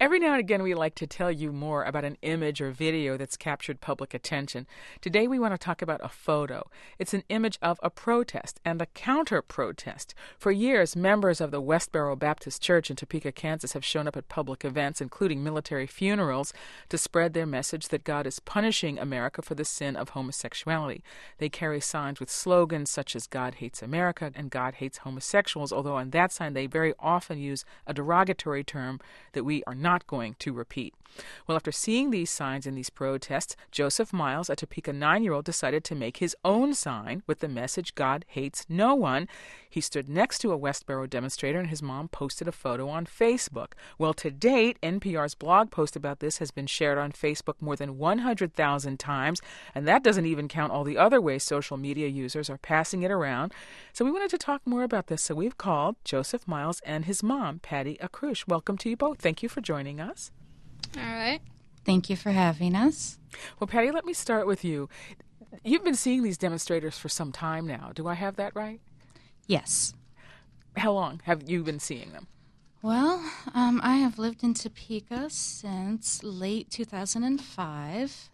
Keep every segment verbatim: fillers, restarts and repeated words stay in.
Every now and again, we like to tell you more about an image or video that's captured public attention. Today, we want to talk about a photo. It's an image of a protest and a counter-protest. For years, members of the Westboro Baptist Church in Topeka, Kansas have shown up at public events, including military funerals, to spread their message that God is punishing America for the sin of homosexuality. They carry signs with slogans such as God hates America and God hates homosexuals, although on that sign they very often use a derogatory term that we are not going to repeat. Well, after seeing these signs in these protests, Joseph Miles, a Topeka nine-year-old, decided to make his own sign with the message, God hates no one. He stood next to a Westboro demonstrator, and his mom posted a photo on Facebook. Well, to date, N P R's blog post about this has been shared on Facebook more than one hundred thousand times, and that doesn't even count all the other ways social media users are passing it around. So we wanted to talk more about this, so we've called Joseph Miles and his mom, Patty Akrush. Welcome to you both. Thank you for joining us. All right. Thank you for having us. Well, Patty, let me start with you. You've been seeing these demonstrators for some time now. Do I have that right? Yes. How long have you been seeing them? Well, um, I have lived in Topeka since late two thousand five,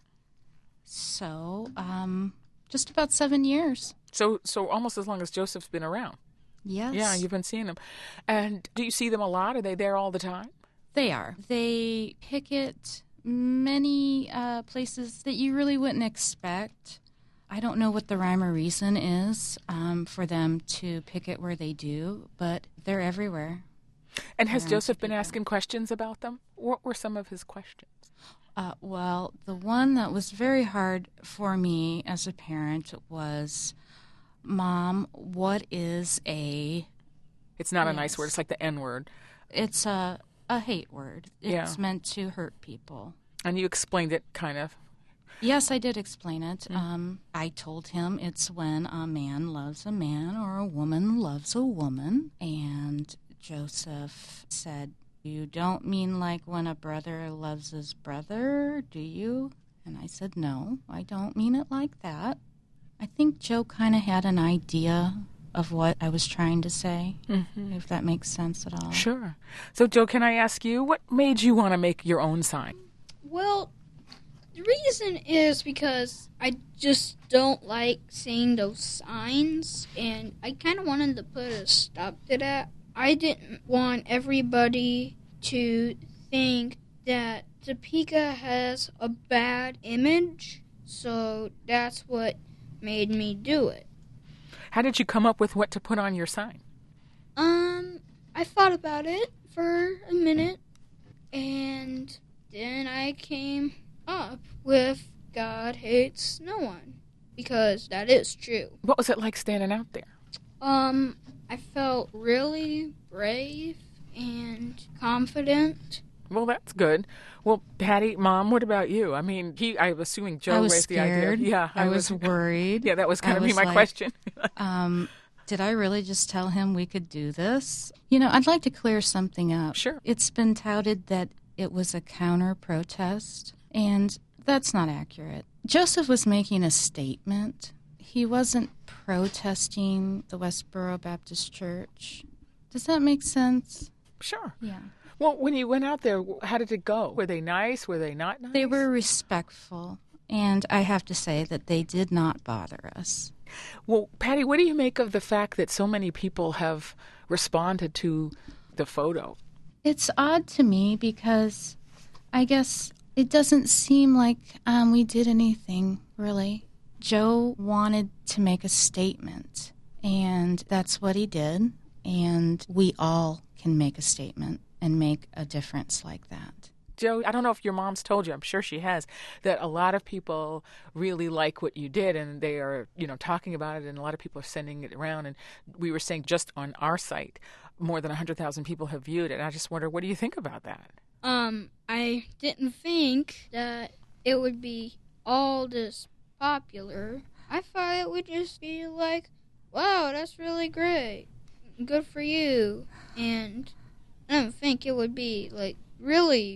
so um, just about seven years. So, so almost as long as Joseph's been around. Yes. Yeah, you've been seeing them. And do you see them a lot? Are they there all the time? They are. They picket many uh, places that you really wouldn't expect. I don't know what the rhyme or reason is um, for them to picket where they do, but they're everywhere. And has around Joseph been Topeka. asking questions about them? What were some of his questions? Uh, well, the one that was very hard for me as a parent was, Mom, what is a... It's not a Yes. nice word. It's like the N word. It's a, a hate word. It's Yeah. meant to hurt people. And you explained it kind of. Yes, I did explain it. Mm. Um, I told him it's when a man loves a man or a woman loves a woman. And Joseph said, you don't mean like when a brother loves his brother, do you? And I said, no, I don't mean it like that. I think Joe kind of had an idea of what I was trying to say, mm-hmm. if that makes sense at all. Sure. So, Joe, can I ask you, what made you want to make your own sign? Well, the reason is because I just don't like seeing those signs, and I kind of wanted to put a stop to that. I didn't want everybody to think that Topeka has a bad image, so that's what made me do it. How did you come up with what to put on your sign? Um, I thought about it for a minute, and then I came up with God hates no one, because that is true. What was it like standing out there? Um, I felt really brave and confident. Well, that's good. Well, Patty, Mom, what about you? I mean, he, I'm assuming Joe I was raised scared. the idea. Yeah, I, I was, was worried. Yeah, that was going to be my like, question. um, did I really just tell him we could do this? You know, I'd like to clear something up. Sure. It's been touted that it was a counter-protest, and that's not accurate. Joseph was making a statement. He wasn't protesting the Westboro Baptist Church. Does that make sense? Sure. Yeah. Well, when you went out there, how did it go? Were they nice? Were they not nice? They were respectful, and I have to say that they did not bother us. Well, Patty, what do you make of the fact that so many people have responded to the photo? It's odd to me because I guess it doesn't seem like um, we did anything, really. Joe wanted to make a statement, and that's what he did, and we all can make a statement and make a difference like that. Joe, I don't know if your mom's told you, I'm sure she has, that a lot of people really like what you did, and they are, you know, talking about it, and a lot of people are sending it around. And we were saying just on our site, more than one hundred thousand people have viewed it. And I just wonder, what do you think about that? Um, I didn't think that it would be all this popular. I thought it would just be like, wow, that's really great. Good for you. And I don't think it would be, like, really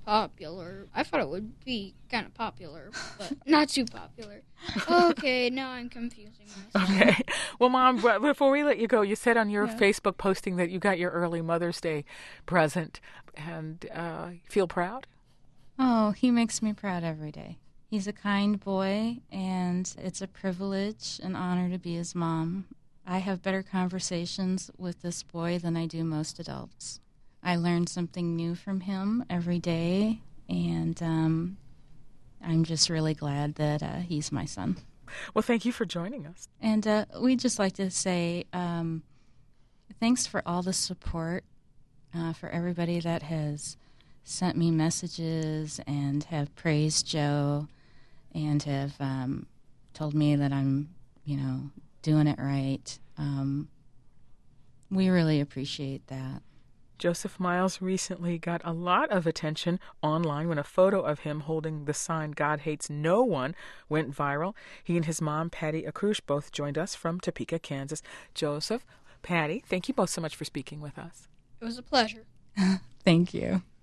popular. I thought it would be kind of popular, but not too popular. Okay, now I'm confusing myself. Okay. Well, Mom, b- before we let you go, you said on your Yeah. Facebook posting that you got your early Mother's Day present, and uh, feel proud? Oh, he makes me proud every day. He's a kind boy, and it's a privilege and honor to be his mom. I have better conversations with this boy than I do most adults. I learn something new from him every day, and um, I'm just really glad that uh, he's my son. Well, thank you for joining us. And uh, we'd just like to say um, thanks for all the support, uh, for everybody that has sent me messages and have praised Joe and have um, told me that I'm, you know, doing it right. Um, we really appreciate that. Joseph Miles recently got a lot of attention online when a photo of him holding the sign "God Hates No One" went viral. He and his mom, Patty Akrush, both joined us from Topeka, Kansas. Joseph, Patty, thank you both so much for speaking with us. It was a pleasure. Thank you.